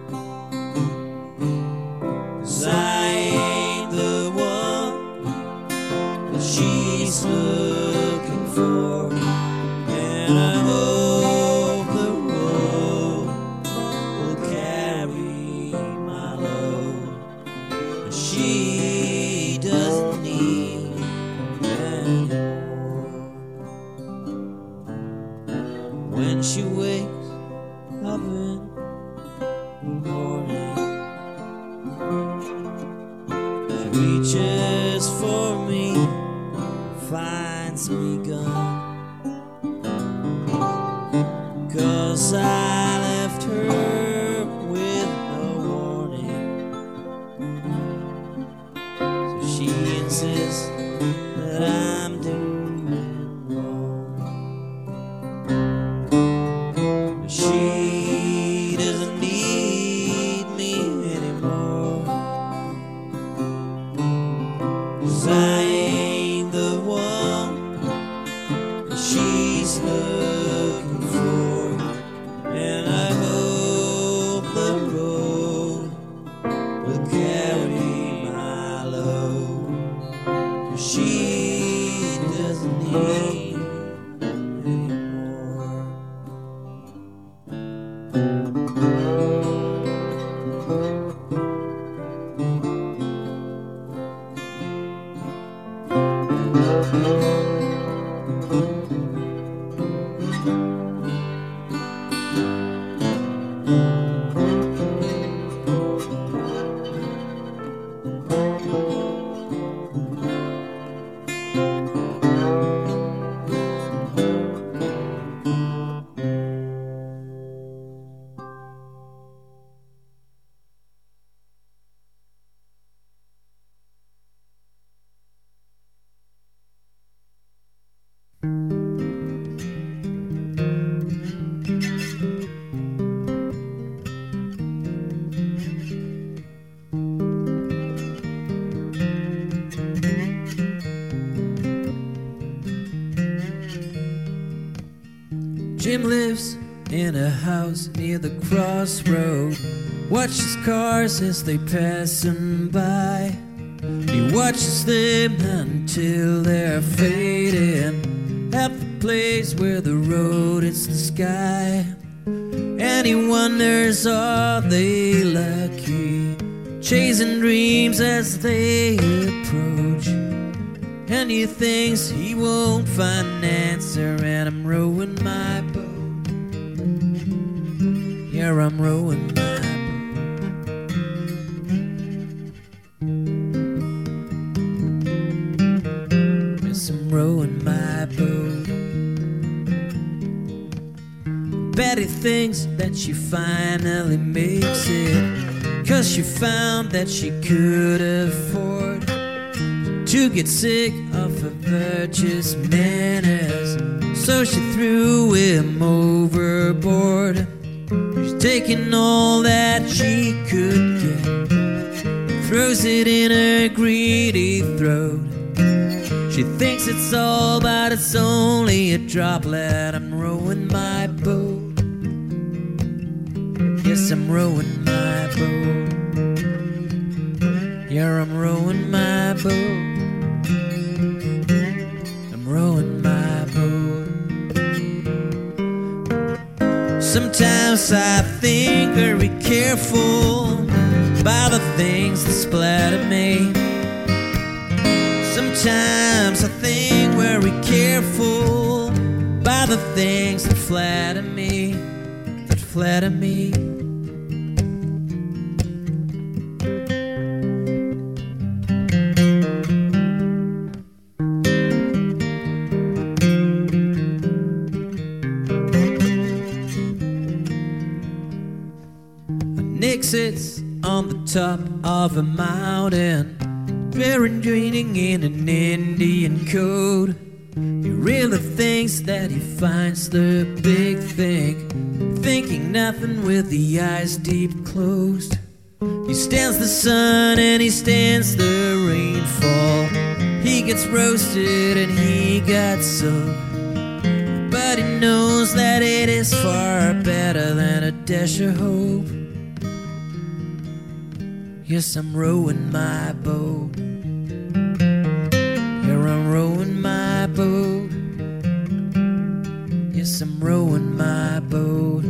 'cause I ain't the one that she's looking for. And I hope the road will carry my load. But she doesn't need me anymore. When she wakes up in the morning, she reaches for me, finds me gone. 'Cause I left her with no warning. So she insists that I'm doing wrong. But she doesn't need me anymore, 'cause I ain't the one that she's looking for. And I hope the road will carry my load. She doesn't need me anymore. Jim lives in a house near the crossroad, watches cars as they pass him by. He watches them until they're fading at the place where the road hits the sky. And he wonders, are they lucky, chasing dreams as they approach? And he thinks he won't find an answer, and I'm rowing my boat. Yeah, I'm rowing my boat. Yes, I'm rowing my boat. Betty thinks that she finally makes it, 'cause she found that she could afford to get sick of her virtuous manners. So she threw him overboard. She's taking all that she could get, throws it in her greedy throat. She thinks it's all, but it's only a droplet. I'm rowing my boat. Yes, I'm rowing my boat. Yeah, I'm rowing my boat. I'm rowing my boat. Sometimes I think very careful about the things that splatter me. Sometimes I think very careful about the things that flatter me, that flatter me. Nick sits on the top of a mountain, reading in an Indian code. He really thinks that he finds the big thing, thinking nothing with the eyes deep closed. He stands the sun and he stands the rainfall. He gets roasted and he got soaked, but he knows that it is far better than a dash of hope. Yes, I'm rowing my boat. Here I'm rowing my boat. Yes, I'm rowing my boat.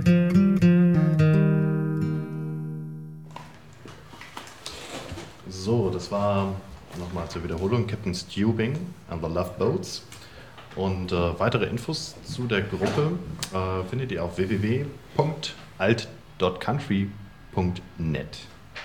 So, das war nochmal zur Wiederholung Captain Stubing and the Love Boats. Und äh, weitere Infos zu der Gruppe äh, findet ihr auf w w w punkt alt punkt country punkt net.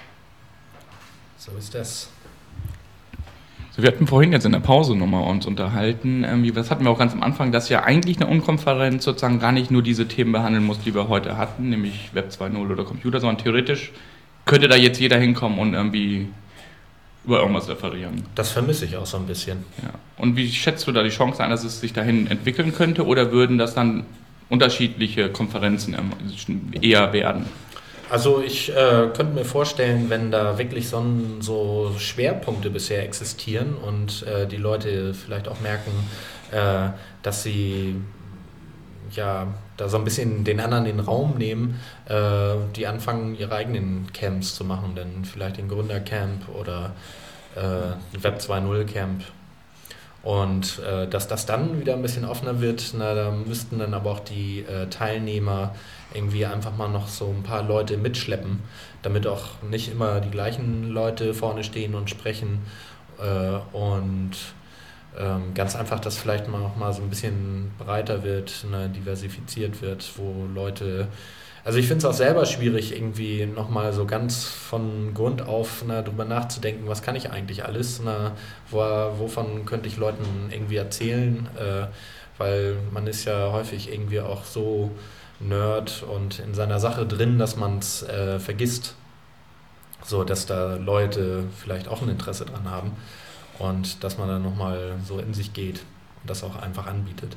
So ist das. So, wir hatten vorhin jetzt in der Pause nochmal uns unterhalten, irgendwie, das hatten wir auch ganz am Anfang, dass ja eigentlich eine Unkonferenz sozusagen gar nicht nur diese Themen behandeln muss, die wir heute hatten, nämlich Web zwei Punkt null oder Computer, sondern theoretisch könnte da jetzt jeder hinkommen und irgendwie über irgendwas referieren. Das vermisse ich auch so ein bisschen. Ja. Und wie schätzt du da die Chance ein, dass es sich dahin entwickeln könnte, oder würden das dann unterschiedliche Konferenzen eher werden? Also ich äh, könnte mir vorstellen, wenn da wirklich so, ein, so Schwerpunkte bisher existieren und äh, die Leute vielleicht auch merken, äh, dass sie ja da so ein bisschen den anderen den Raum nehmen, äh, die anfangen ihre eigenen Camps zu machen, dann vielleicht den Gründercamp oder äh, Web zwei Punkt null Camp. Und äh, dass das dann wieder ein bisschen offener wird, na, da müssten dann aber auch die äh, Teilnehmer irgendwie einfach mal noch so ein paar Leute mitschleppen, damit auch nicht immer die gleichen Leute vorne stehen und sprechen äh, und ähm, ganz einfach, dass vielleicht mal auch mal so ein bisschen breiter wird, ne, diversifiziert wird, wo Leute... Also ich finde es auch selber schwierig, irgendwie nochmal so ganz von Grund auf na, drüber nachzudenken, was kann ich eigentlich alles, na, wo, wovon könnte ich Leuten irgendwie erzählen, äh, weil man ist ja häufig irgendwie auch so Nerd und in seiner Sache drin, dass man es äh, vergisst, so dass da Leute vielleicht auch ein Interesse dran haben und dass man dann nochmal so in sich geht und das auch einfach anbietet.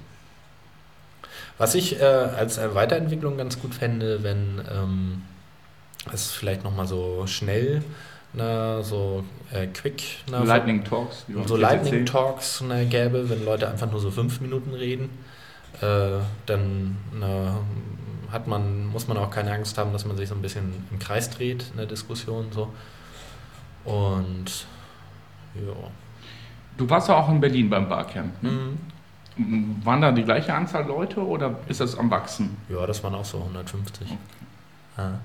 Was ich äh, als Weiterentwicklung ganz gut fände, wenn ähm, es vielleicht nochmal so schnell, na, so äh, quick, na, Lightning Talks, so Lightning Talks na, gäbe, wenn Leute einfach nur so fünf Minuten reden, äh, dann na, hat man, muss man auch keine Angst haben, dass man sich so ein bisschen im Kreis dreht in der Diskussion so. Und ja. Du warst ja auch in Berlin beim Barcamp. Ne? Mhm. Waren da die gleiche Anzahl Leute oder ist das am Wachsen? Ja, das waren auch so hundertfünfzig. Okay. Ja.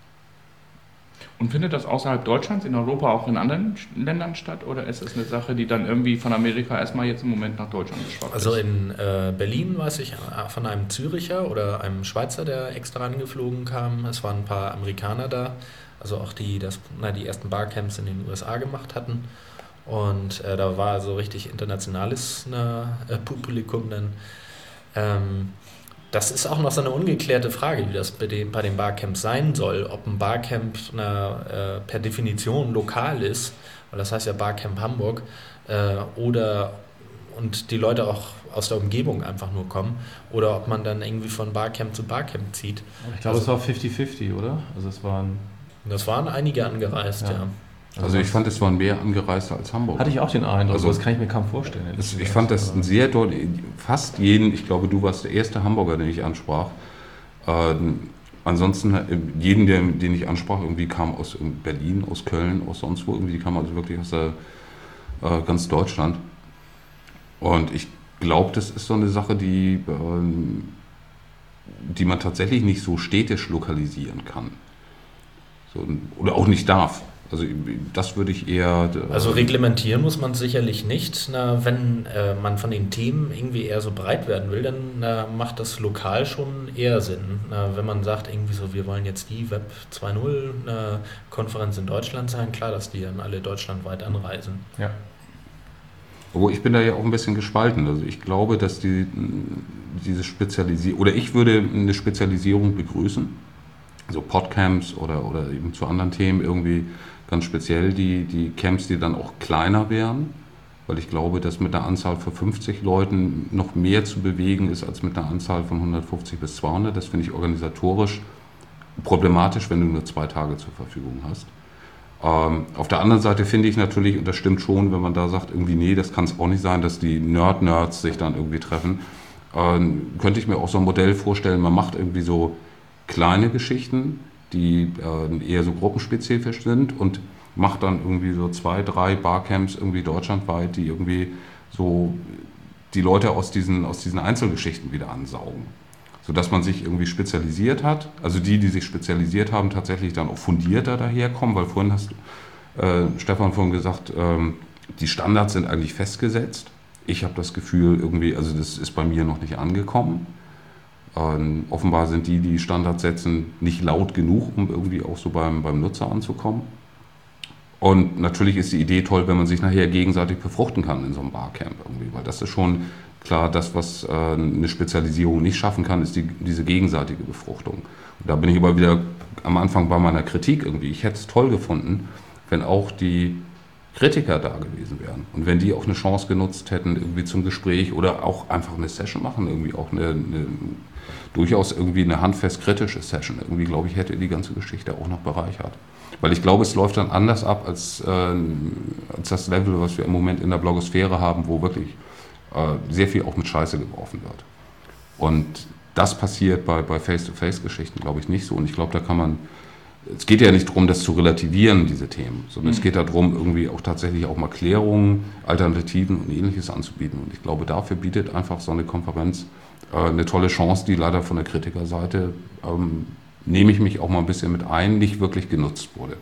Und findet das außerhalb Deutschlands, in Europa auch in anderen Ländern statt, oder ist es eine Sache, die dann irgendwie von Amerika erstmal jetzt im Moment nach Deutschland geschwappt ist? Also in äh, Berlin weiß ich von einem Züricher oder einem Schweizer, der extra angeflogen kam. Es waren ein paar Amerikaner da, also auch die, das, na, die ersten Barcamps in den U S A gemacht hatten. Und äh, da war so richtig internationales na, äh, Publikum dann. Ähm, das ist auch noch so eine ungeklärte Frage, wie das bei den, bei den Barcamps sein soll. Ob ein Barcamp na, äh, per Definition lokal ist, weil das heißt ja Barcamp Hamburg, äh, oder und die Leute auch aus der Umgebung einfach nur kommen, oder ob man dann irgendwie von Barcamp zu Barcamp zieht. Ich glaube, also, es war fifty fifty, oder? Also es waren... Das waren einige angereist, ja. ja. Also ich fand, es waren mehr Angereiste als Hamburg. Hatte ich auch den Eindruck, Also, das kann ich mir kaum vorstellen. Das, ich fand das ein sehr deutlich, fast jeden, ich glaube, du warst der erste Hamburger, den ich ansprach. Ähm, ansonsten, jeden, der, den ich ansprach, irgendwie kam aus Berlin, aus Köln, aus sonst wo, irgendwie, die kamen also wirklich aus der, äh, ganz Deutschland. Und ich glaube, das ist so eine Sache, die ähm, die man tatsächlich nicht so städtisch lokalisieren kann. So, oder auch nicht darf. Also das würde ich eher... Äh, also reglementieren muss man sicherlich nicht. Na, wenn äh, man von den Themen irgendwie eher so breit werden will, dann na, macht das lokal schon eher Sinn. Na, wenn man sagt, irgendwie so, wir wollen jetzt die Web zwei Punkt null na, Konferenz in Deutschland sein, klar, dass die dann alle deutschlandweit anreisen. Ja. Obwohl ich bin da ja auch ein bisschen gespalten. Also ich glaube, dass die diese Spezialisierung, oder ich würde eine Spezialisierung begrüßen, so Podcamps oder, oder eben zu anderen Themen irgendwie ganz speziell die, die Camps, die dann auch kleiner wären, weil ich glaube, dass mit einer Anzahl von fünfzig Leuten noch mehr zu bewegen ist als mit einer Anzahl von hundertfünfzig bis zweihundert. Das finde ich organisatorisch problematisch, wenn du nur zwei Tage zur Verfügung hast. Ähm, auf der anderen Seite finde ich natürlich, und das stimmt schon, wenn man da sagt, irgendwie nee, das kann es auch nicht sein, dass die Nerd-Nerds sich dann irgendwie treffen, ähm, könnte ich mir auch so ein Modell vorstellen, man macht irgendwie so kleine Geschichten, die äh, eher so gruppenspezifisch sind und macht dann irgendwie so zwei, drei Barcamps irgendwie deutschlandweit, die irgendwie so die Leute aus diesen, aus diesen Einzelgeschichten wieder ansaugen. Sodass man sich irgendwie spezialisiert hat, also die, die sich spezialisiert haben, tatsächlich dann auch fundierter daherkommen, weil vorhin hast äh, Stefan vorhin gesagt, ähm, die Standards sind eigentlich festgesetzt. Ich habe das Gefühl irgendwie, also das ist bei mir noch nicht angekommen. Ähm, offenbar sind die, die Standards setzen, nicht laut genug, um irgendwie auch so beim, beim Nutzer anzukommen. Und natürlich ist die Idee toll, wenn man sich nachher gegenseitig befruchten kann in so einem Barcamp irgendwie, weil das ist schon klar, das, was äh, eine Spezialisierung nicht schaffen kann, ist die, diese gegenseitige Befruchtung. Und da bin ich aber wieder am Anfang bei meiner Kritik irgendwie. Ich hätte es toll gefunden, wenn auch die Kritiker da gewesen wären und wenn die auch eine Chance genutzt hätten, irgendwie zum Gespräch oder auch einfach eine Session machen, irgendwie auch eine, eine durchaus irgendwie eine handfest kritische Session. Irgendwie, glaube ich, hätte die ganze Geschichte auch noch bereichert. Weil ich glaube, es läuft dann anders ab als, äh, als das Level, was wir im Moment in der Blogosphäre haben, wo wirklich äh, sehr viel auch mit Scheiße geworfen wird. Und das passiert bei, bei Face-to-Face-Geschichten, glaube ich, nicht so. Und ich glaube, da kann man, es geht ja nicht darum, das zu relativieren, diese Themen, sondern mhm. es geht darum, irgendwie auch tatsächlich auch mal Klärungen, Alternativen und Ähnliches anzubieten. Und ich glaube, dafür bietet einfach so eine Konferenz äh, eine tolle Chance, die leider von der Kritikerseite, ähm, nehme ich mich auch mal ein bisschen mit ein, nicht wirklich genutzt wurde.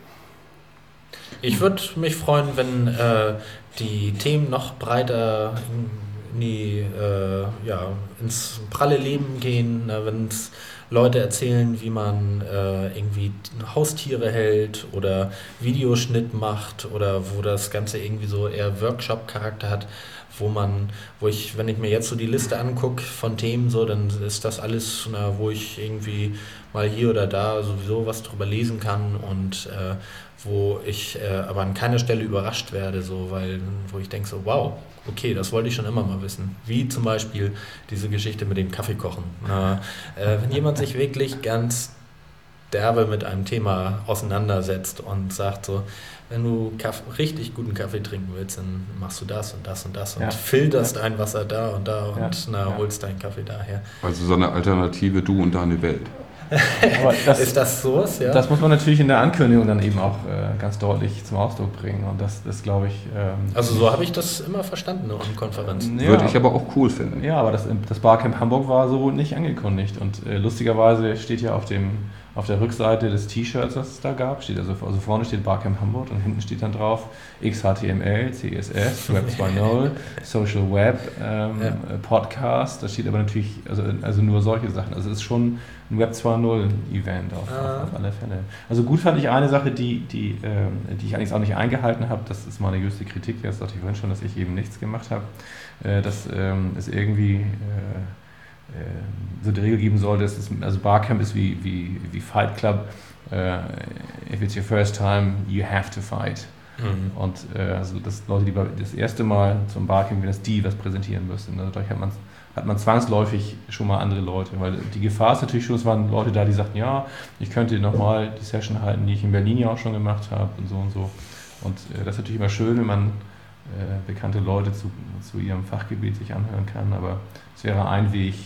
Ich würde mich freuen, wenn äh, die Themen noch breiter in die, äh, ja, ins pralle Leben gehen, wenn es Leute erzählen, wie man äh, irgendwie Haustiere hält oder Videoschnitt macht oder wo das Ganze irgendwie so eher Workshop-Charakter hat, wo man, wo ich, wenn ich mir jetzt so die Liste angucke von Themen, so, dann ist das alles, na, wo ich irgendwie mal hier oder da sowieso was drüber lesen kann und äh, wo ich äh, aber an keiner Stelle überrascht werde, so, weil, wo ich denke so, wow, okay, das wollte ich schon immer mal wissen. Wie zum Beispiel diese Geschichte mit dem Kaffeekochen. Na, äh, wenn jemand sich wirklich ganz derbe mit einem Thema auseinandersetzt und sagt so, wenn du Kaffee, richtig guten Kaffee trinken willst, dann machst du das und das und das und ja. filterst ein Wasser da und da und ja. na, ja. holst deinen Kaffee daher. Also so eine Alternative Du und deine Welt. Aber das, ist das sowas? Ja? Das muss man natürlich in der Ankündigung dann eben auch äh, ganz deutlich zum Ausdruck bringen. Und das ist, glaube ich... Ähm, also so habe ich das immer verstanden in Konferenzen. Ja, würde ich aber auch cool finden. Ja, aber das, das Barcamp Hamburg war so nicht angekündigt. Und äh, lustigerweise steht ja auf, dem, auf der Rückseite des T-Shirts, das es da gab, steht also, also vorne steht Barcamp Hamburg und hinten steht dann drauf X H T M L, C S S, Web zwei Punkt null, Social Web, ähm, ja. Podcast. Da steht aber natürlich also, also nur solche Sachen. Also es ist schon ein Web zwei Punkt null Event auf, ah. auf, auf alle Fälle. Also gut fand ich eine Sache, die, die, ähm, die ich eigentlich auch nicht eingehalten habe, das ist meine größte Kritik, das dachte ich vorhin schon, dass ich eben nichts gemacht habe, äh, dass ähm, es irgendwie äh, äh, so die Regel geben sollte, dass es, also Barcamp ist wie, wie, wie Fight Club, äh, if it's your first time, you have to fight. Mhm. Und äh, also das Leute, die das erste Mal zum Barcamp, wenn das die was präsentieren müssen, also dadurch hat man hat man zwangsläufig schon mal andere Leute, weil die Gefahr ist natürlich schon, es waren Leute da, die sagten, ja, ich könnte nochmal die Session halten, die ich in Berlin ja auch schon gemacht habe und so und so. Und äh, das ist natürlich immer schön, wenn man äh, bekannte Leute zu, zu ihrem Fachgebiet sich anhören kann, aber es wäre ein Weg,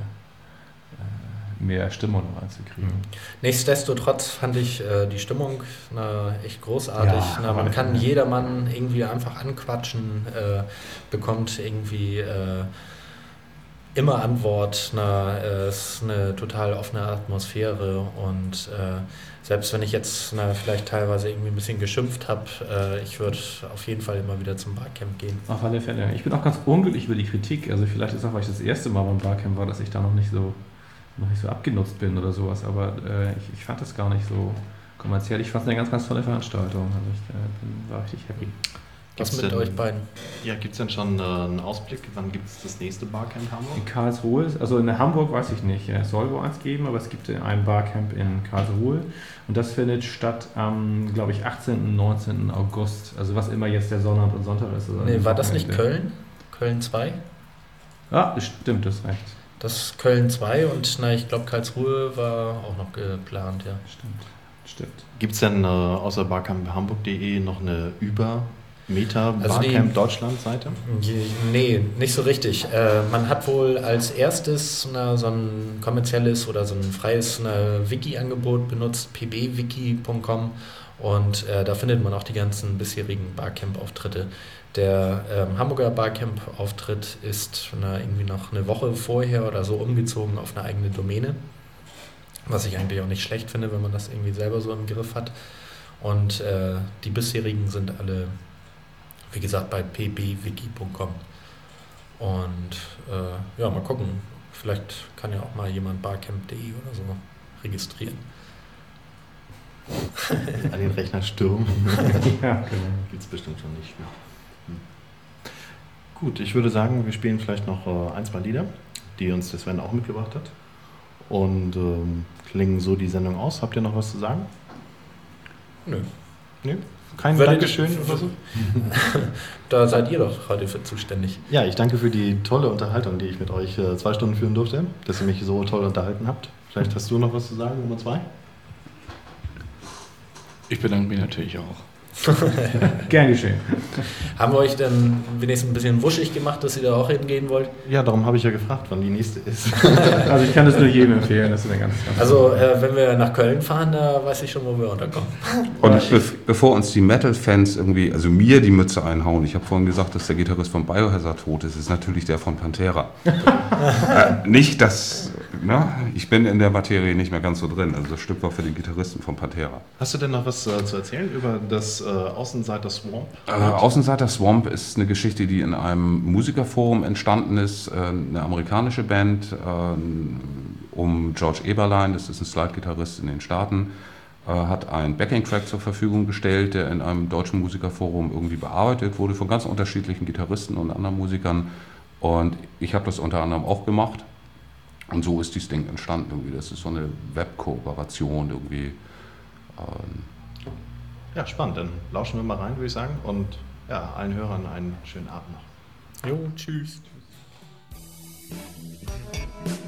äh, mehr Stimmung reinzukriegen. Mhm. Nichtsdestotrotz fand ich äh, die Stimmung na, echt großartig. Ja, na, man kann jedermann irgendwie einfach anquatschen, äh, bekommt irgendwie äh, immer Antwort, na, es ist eine total offene Atmosphäre und äh, selbst wenn ich jetzt na, vielleicht teilweise irgendwie ein bisschen geschimpft habe, äh, ich würde auf jeden Fall immer wieder zum Barcamp gehen. Auf alle Fälle. Ich bin auch ganz unglücklich über die Kritik. Also vielleicht ist auch, weil ich das erste Mal beim Barcamp war, dass ich da noch nicht so, noch nicht so abgenutzt bin oder sowas. Aber äh, ich, ich fand das gar nicht so kommerziell. Ich fand es eine ganz, ganz tolle Veranstaltung. Also ich äh, bin, war richtig happy. Was Gibt's mit denn, euch beiden? Ja, gibt es denn schon äh, einen Ausblick? Wann gibt es das nächste Barcamp Hamburg? In Karlsruhe, also in Hamburg weiß ich nicht, es soll wohl eins geben, aber es gibt ein Barcamp in Karlsruhe und das findet statt am, glaube ich, achtzehnten und neunzehnten August, also was immer jetzt der Sonnabend und Sonntag ist. Also Nee, war das nicht Wochenende. Köln? Köln zwei? Ja, stimmt, das ist recht. Das ist Köln zwei und na, ich glaube Karlsruhe war auch noch geplant, ja. Stimmt, stimmt. Gibt es denn äh, außer barcamp hamburg punkt de noch eine über Meta Also die- Barcamp Deutschland Seite? Je- Nee, nicht so richtig. Äh, man hat wohl als erstes na, so ein kommerzielles oder so ein freies na, Wiki-Angebot benutzt, p b wiki punkt com, und äh, da findet man auch die ganzen bisherigen Barcamp-Auftritte. Der ähm, Hamburger Barcamp-Auftritt ist na, irgendwie noch eine Woche vorher oder so umgezogen auf eine eigene Domäne, was ich eigentlich auch nicht schlecht finde, wenn man das irgendwie selber so im Griff hat. Und äh, die bisherigen sind alle, wie gesagt, bei p b wiki punkt com. Und äh, ja, mal gucken. Vielleicht kann ja auch mal jemand barcamp punkt de oder so registrieren. An den Rechner stürmen. Ja, genau. Gibt es bestimmt schon nicht mehr. Hm. Gut, ich würde sagen, wir spielen vielleicht noch äh, ein, zwei Lieder, die uns der Sven auch mitgebracht hat. Und ähm, klingen so die Sendung aus. Habt ihr noch was zu sagen? Nö. Nee? Kein Werdet- Dankeschön oder so? Da seid ihr doch heute für zuständig. Ja, ich danke für die tolle Unterhaltung, die ich mit euch äh, zwei Stunden führen durfte, dass ihr mich so toll unterhalten habt. Vielleicht hast du noch was zu sagen, Nummer zwei? Ich bedanke mich natürlich auch. Gern geschehen. Haben wir euch denn wenigstens ein bisschen wuschig gemacht, dass ihr da auch hingehen wollt? Ja, darum habe ich ja gefragt, wann die nächste ist. Also ich kann das nur jedem empfehlen, das ist eine ganz, ganz Also, äh, wenn wir nach Köln fahren, da weiß ich schon, wo wir unterkommen. Und be bevor uns die Metal-Fans irgendwie, also mir die Mütze einhauen, ich habe vorhin gesagt, dass der Gitarrist von Biohazard tot ist, ist natürlich der von Pantera. äh, nicht, dass, ne, ich bin in der Materie nicht mehr ganz so drin, also das Stück war für den Gitarristen von Pantera. Hast du denn noch was äh, zu erzählen über das äh, Außenseiter Swamp? Äh, Außenseiter Swamp ist eine Geschichte, die in einem Musikerforum entstanden ist, äh, eine amerikanische Band äh, um George Eberlein, das ist ein Slide-Gitarrist in den Staaten, äh, hat einen Backing-Track zur Verfügung gestellt, der in einem deutschen Musikerforum irgendwie bearbeitet wurde von ganz unterschiedlichen Gitarristen und anderen Musikern, und ich habe das unter anderem auch gemacht, und so ist dieses Ding entstanden irgendwie. Das ist so eine Web-Kooperation irgendwie. Ähm, Ja, spannend. Dann lauschen wir mal rein, würde ich sagen. Und ja, allen Hörern einen schönen Abend noch. Jo, tschüss. Thank